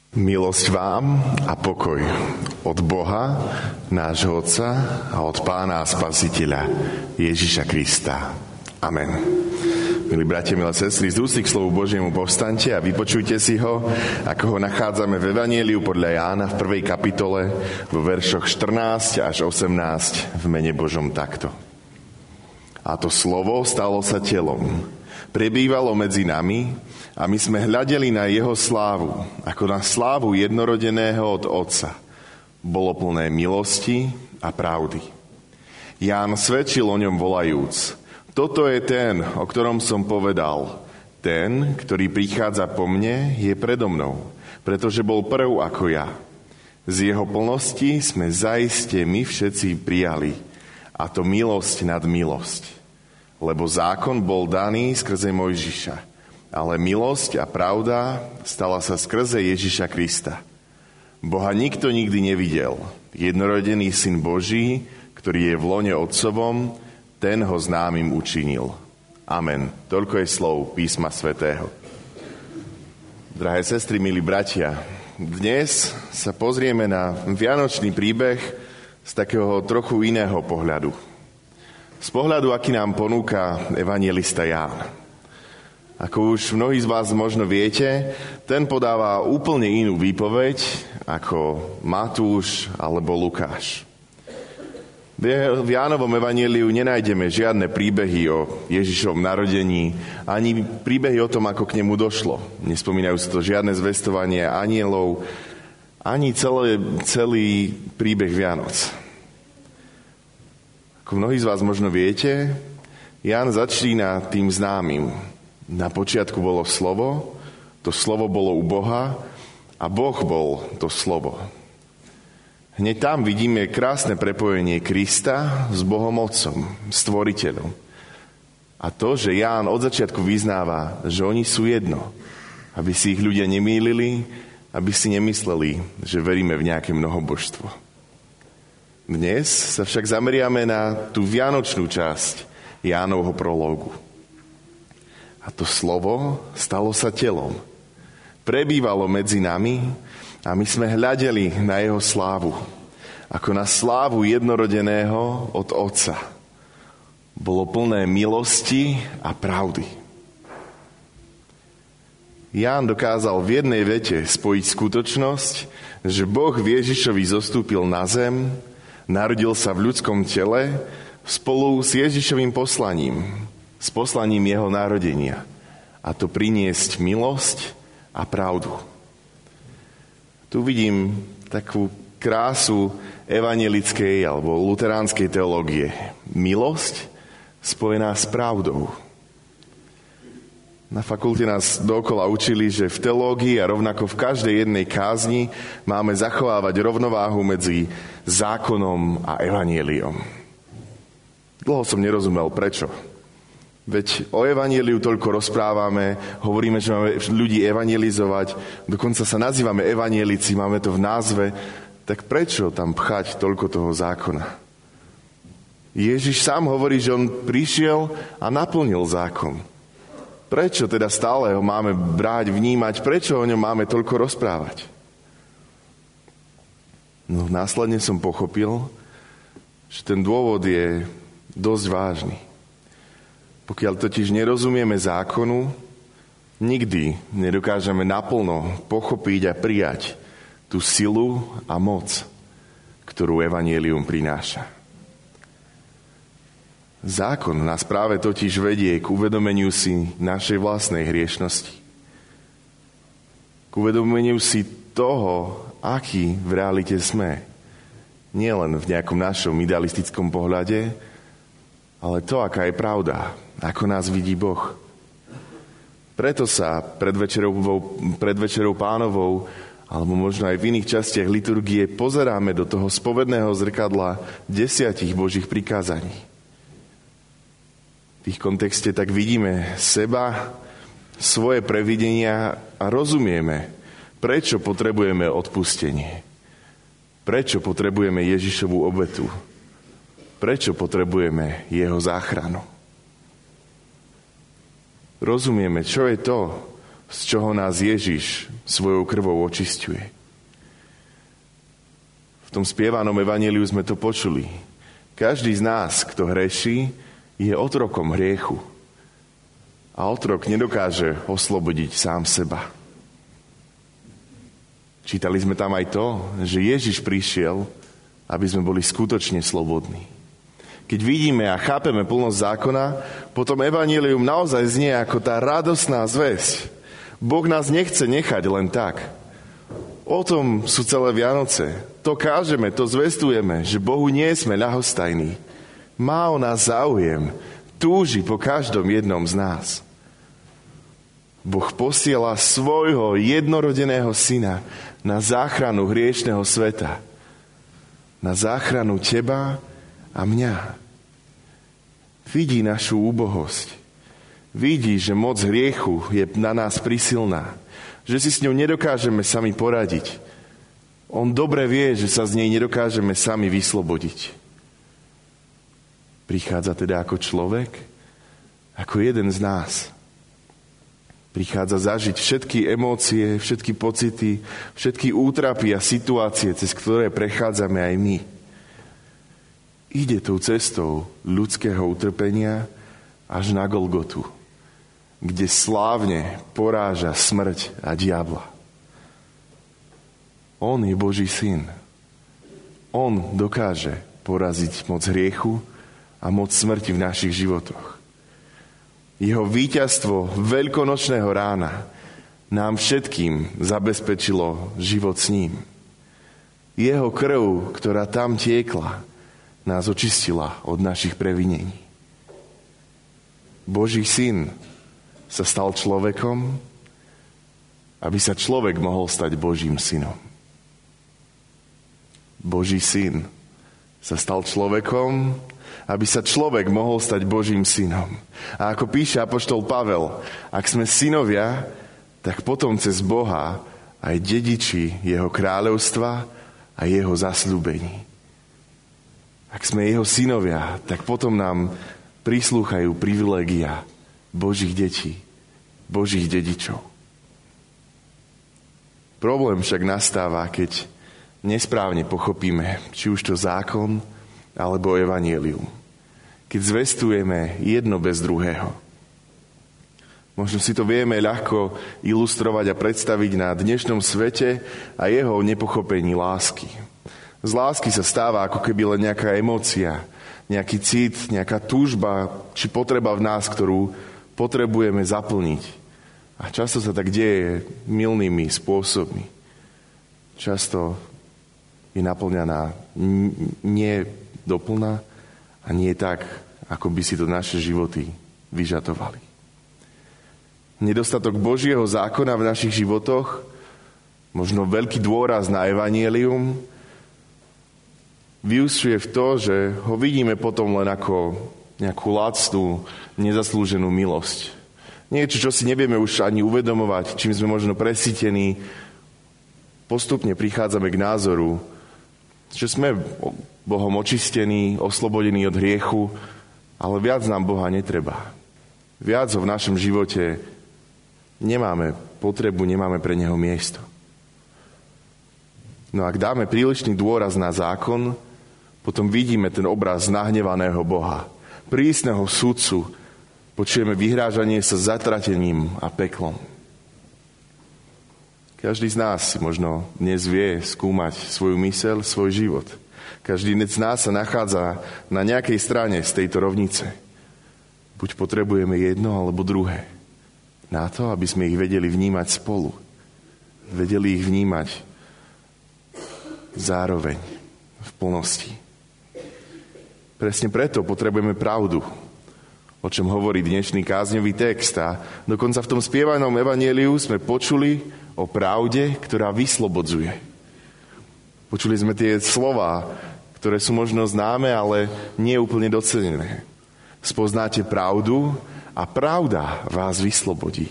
Milosť vám a pokoj od Boha, nášho Otca a od Pána a Spasiteľa Ježiša Krista. Amen. Milí bratia, milé sestry, z úcty k slovu Božiemu povstaňte a vypočujte si ho, ako ho nachádzame v Evanjeliu podľa Jána v 1. kapitole vo veršoch 14 až 18 v mene Božom takto. A to slovo stalo sa telom, prebývalo medzi nami a my sme hľadeli na jeho slávu, ako na slávu jednorodeného od Otca. Bolo plné milosti a pravdy. Ján svedčil o ňom volajúc: Toto je ten, o ktorom som povedal. Ten, ktorý prichádza po mne, je predo mnou, pretože bol prv ako ja. Z jeho plnosti sme zaiste my všetci prijali, a to milosť nad milosť. Lebo zákon bol daný skrze Mojžiša, ale milosť a pravda stala sa skrze Ježiša Krista. Boha nikto nikdy nevidel. Jednorodený Syn Boží, ktorý je v lone Otcovom, ten ho známym učinil. Amen. Toľko je slov písma svätého. Drahé sestry, milí bratia, dnes sa pozrieme na vianočný príbeh z takého trochu iného pohľadu. Z pohľadu, aký nám ponúka evanjelista Ján. Ako už mnohí z vás možno viete, ten podáva úplne inú výpoveď ako Matúš alebo Lukáš. V Jánovom evanjeliu nenájdeme žiadne príbehy o Ježišovom narodení, ani príbehy o tom, ako k nemu došlo. Nespomínajú sa to žiadne zvestovanie anjelov, ani celý príbeh Vianoc. Ako mnohí z vás možno viete, Ján začína tým známym. Na počiatku bolo slovo, to slovo bolo u Boha a Boh bol to slovo. Hneď tam vidíme krásne prepojenie Krista s Bohom Otcom, stvoriteľom. A to, že Ján od začiatku vyznáva, že oni sú jedno, aby si ich ľudia nemýlili, aby si nemysleli, že veríme v nejaké mnohobožstvo. Dnes sa však zameriame na tú vianočnú časť Jánovho prológu. A to slovo stalo sa telom. Prebývalo medzi nami a my sme hľadeli na jeho slávu. Ako na slávu jednorodeného od Otca. Bolo plné milosti a pravdy. Ján dokázal v jednej vete spojiť skutočnosť, že Boh v Ježišovi zostúpil na zem, narodil sa v ľudskom tele spolu s Ježišovým poslaním, s poslaním jeho narodenia, a to priniesť milosť a pravdu. Tu vidím takú krásu evanjelickej alebo luteránskej teológie. Milosť spojená s pravdou. Na fakulte nás dookola učili, že v teológii a rovnako v každej jednej kázni máme zachovávať rovnováhu medzi zákonom a evanjeliom. Dlho som nerozumel, prečo. Veď o evanjeliu toľko rozprávame, hovoríme, že máme ľudí evanjelizovať, dokonca sa nazývame evanjelici, máme to v názve, tak prečo tam pchať toľko toho zákona? Ježiš sám hovorí, že on prišiel a naplnil zákon. Prečo teda stále ho máme brať, vnímať, prečo o ňom máme toľko rozprávať? No následne som pochopil, že ten dôvod je dosť vážny. Pokiaľ totiž nerozumieme zákonu, nikdy nedokážeme naplno pochopiť a prijať tú silu a moc, ktorú evanjelium prináša. Zákon nás práve totiž vedie k uvedomeniu si našej vlastnej hriešnosti. K uvedomeniu si toho, aký v realite sme. Nie len v nejakom našom idealistickom pohľade, ale to, aká je pravda, ako nás vidí Boh. Preto sa pred večerou Pánovou, alebo možno aj v iných častiach liturgie, pozeráme do toho spovedného zrkadla 10 Božích prikázaní. V ich kontexte tak vidíme seba, svoje previdenia a rozumieme, prečo potrebujeme odpustenie. Prečo potrebujeme Ježišovu obetu. Prečo potrebujeme jeho záchranu. Rozumieme, čo je to, z čoho nás Ježiš svojou krvou očisťuje. V tom spievanom evanjeliu sme to počuli. Každý z nás, kto hreší, je otrokom hriechu. A otrok nedokáže oslobodiť sám seba. Čítali sme tam aj to, že Ježiš prišiel, aby sme boli skutočne slobodní. Keď vidíme a chápeme plnosť zákona, potom evanjelium naozaj znie ako tá radosná zvesť. Boh nás nechce nechať len tak. O tom sú celé Vianoce. To kážeme, to zvestujeme, že Bohu nie sme ľahostajní. Má o nás záujem, túži po každom jednom z nás. Boh posiela svojho jednorodeného syna na záchranu hriešného sveta. Na záchranu teba a mňa. Vidí našu úbohosť. Vidí, že moc hriechu je na nás prísilná. Že si s ňou nedokážeme sami poradiť. On dobre vie, že sa z nej nedokážeme sami vyslobodiť. Prichádza teda ako človek, ako jeden z nás. Prichádza zažiť všetky emócie, všetky pocity, všetky útrapy a situácie, cez ktoré prechádzame aj my. Ide tou cestou ľudského utrpenia až na Golgotu, kde slávne poráža smrť a diabla. On je Boží syn. On dokáže poraziť moc hriechu a moc smrti v našich životoch. Jeho víťazstvo veľkonočného rána nám všetkým zabezpečilo život s ním. Jeho krv, ktorá tam tiekla, nás očistila od našich previnení. Boží syn sa stal človekom, aby sa človek mohol stať Božím synom. Boží syn sa stal človekom, aby sa človek mohol stať Božím synom. A ako píše apoštol Pavel, ak sme synovia, tak potom cez Boha aj dediči jeho kráľovstva a jeho zasľúbení. Ak sme jeho synovia, tak potom nám prislúchajú privilégia Božích detí, Božích dedičov. Problém však nastáva, keď nesprávne pochopíme, či už to zákon, alebo evanjelium. Keď zvestujeme jedno bez druhého. Možno si to vieme ľahko ilustrovať a predstaviť na dnešnom svete a jeho nepochopení lásky. Z lásky sa stáva ako keby len nejaká emócia, nejaký cit, nejaká túžba či potreba v nás, ktorú potrebujeme zaplniť. A často sa tak deje mylnými spôsobmi. Často je naplňaná nie doplná a nie tak, ako by si to naše životy vyžadovali. Nedostatok Božieho zákona v našich životoch, možno veľký dôraz na evanjelium, vyúsťuje v to, že ho vidíme potom len ako nejakú lacnú, nezaslúženú milosť. Niečo, čo si nevieme už ani uvedomovať, čím sme možno presýtení, postupne prichádzame k názoru, že sme Bohom očistení, oslobodení od hriechu, ale viac nám Boha netreba. Viac ho v našom živote nemáme potrebu, nemáme pre neho miesto. No ak dáme prílišný dôraz na zákon, potom vidíme ten obraz nahnevaného Boha, prísneho sudcu, počujeme vyhrážanie sa zatratením a peklom. Každý z nás si možno dnes vie skúmať svoju myseľ, svoj život. Každý z nás sa nachádza na nejakej strane z tejto rovnice. Buď potrebujeme jedno, alebo druhé. Na to, aby sme ich vedeli vnímať spolu. Vedeli ich vnímať zároveň v plnosti. Presne preto potrebujeme pravdu, o čom hovorí dnešný kázňový text. A dokonca v tom spievanom evanjeliu sme počuli o pravde, ktorá vyslobodzuje. Počuli sme tie slová, ktoré sú možno známe, ale nie úplne docenené. Spoznáte pravdu a pravda vás vyslobodí.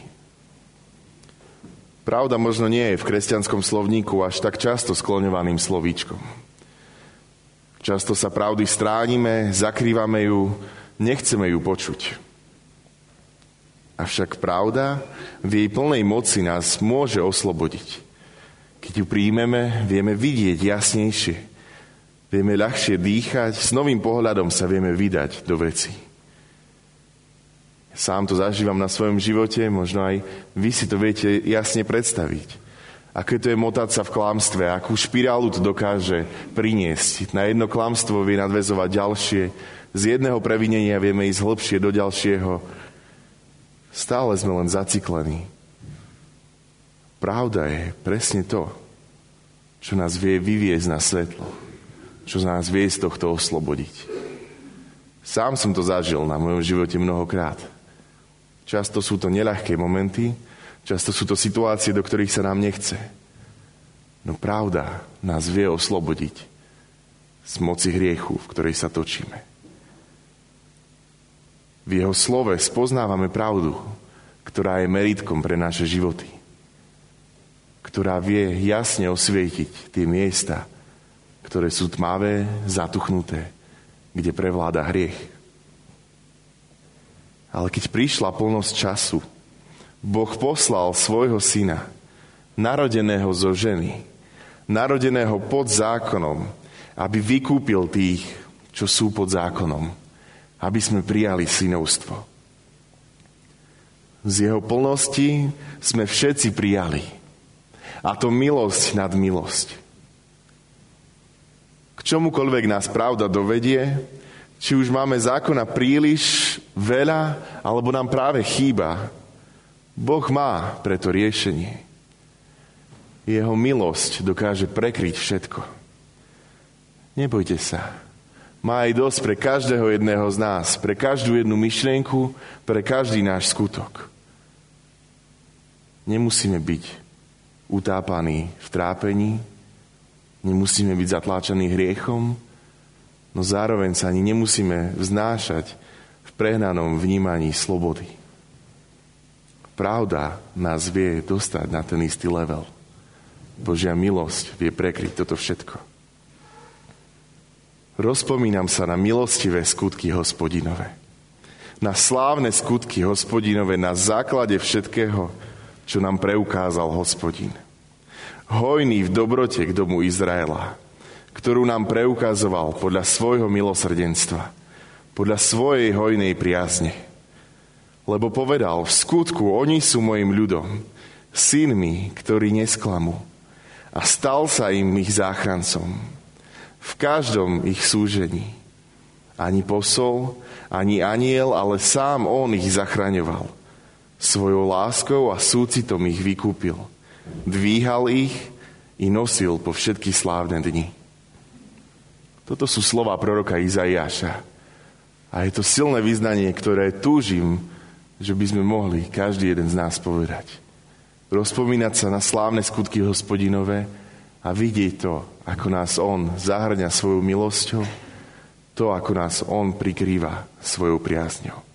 Pravda možno nie je v kresťanskom slovníku až tak často skloňovaným slovíčkom. Často sa pravdy stránime, zakrývame ju, nechceme ju počuť. Avšak pravda v jej plnej moci nás môže oslobodiť. Keď ju príjmeme, vieme vidieť jasnejšie. Vieme ľahšie dýchať, s novým pohľadom sa vieme vydať do vecí. Sám to zažívam na svojom živote, možno aj vy si to viete jasne predstaviť. Aké to je motať sa v klamstve, akú špirálu to dokáže priniesť. Na jedno klamstvo vie nadväzovať ďalšie, z jedného previnenia vieme ísť hlbšie do ďalšieho. Stále sme len zaciklení. Pravda je presne to, čo nás vie vyviesť na svetlo, čo nás vie z tohto oslobodiť. Sám som to zažil na mojom živote mnohokrát. Často sú to neľahké momenty, často sú to situácie, do ktorých sa nám nechce. No pravda nás vie oslobodiť z moci hriechu, v ktorej sa točíme. V jeho slove spoznávame pravdu, ktorá je meritkom pre naše životy, ktorá vie jasne osvietiť tie miesta, ktoré sú tmavé, zatuchnuté, kde prevláda hriech. Ale keď prišla plnosť času, Boh poslal svojho syna, narodeného zo ženy, narodeného pod zákonom, aby vykúpil tých, čo sú pod zákonom, aby sme prijali synovstvo. Z jeho plnosti sme všetci prijali. A to milosť nad milosť. K čomukoľvek nás pravda dovedie, či už máme zákona príliš veľa, alebo nám práve chýba, Boh má preto riešenie. Jeho milosť dokáže prekryť všetko. Nebojte sa. Má aj dosť pre každého jedného z nás, pre každú jednu myšlienku, pre každý náš skutok. Nemusíme byť utápaní v trápení, nemusíme byť zatláčaní hriechom, no zároveň sa ani nemusíme vznášať v prehnanom vnímaní slobody. Pravda nás vie dostať na ten istý level. Božia milosť vie prekryť toto všetko. Rozpomínam sa na milostivé skutky Hospodinove. Na slávne skutky Hospodinove na základe všetkého, čo nám preukázal Hospodin. Hojný v dobrote k domu Izraela, ktorú nám preukazoval podľa svojho milosrdenstva, podľa svojej hojnej priazne. Lebo povedal, v skutku oni sú mojim ľudom, synmi, ktorí nesklamú. A stal sa im ich záchrancom. V každom ich súžení. Ani posol, ani anjel, ale sám on ich zachraňoval. Svojou láskou a súcitom ich vykúpil. Dvíhal ich i nosil po všetky slávne dni. Toto sú slova proroka Izaiáša. A je to silné vyznanie, ktoré túžim, že by sme mohli každý jeden z nás povedať. Rozpomínať sa na slávne skutky Hospodinové a vidieť to, ako nás on zahrňa svojou milosťou, to, ako nás on prikrýva svojou priazňou.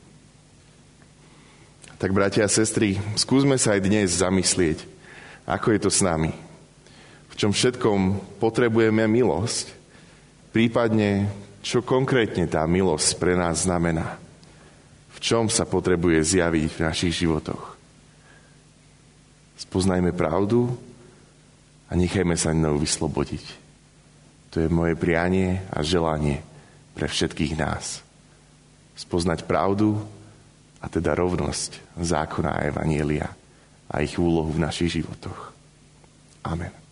Tak, bratia a sestry, skúsme sa aj dnes zamyslieť, ako je to s nami. V čom všetkom potrebujeme milosť, prípadne čo konkrétne tá milosť pre nás znamená. V čom sa potrebuje zjaviť v našich životoch. Spoznajme pravdu a nechajme sa ňou vyslobodiť. To je moje prianie a želanie pre všetkých nás. Spoznať pravdu a teda rovnosť zákona a evanjelia a ich úlohu v našich životoch. Amen.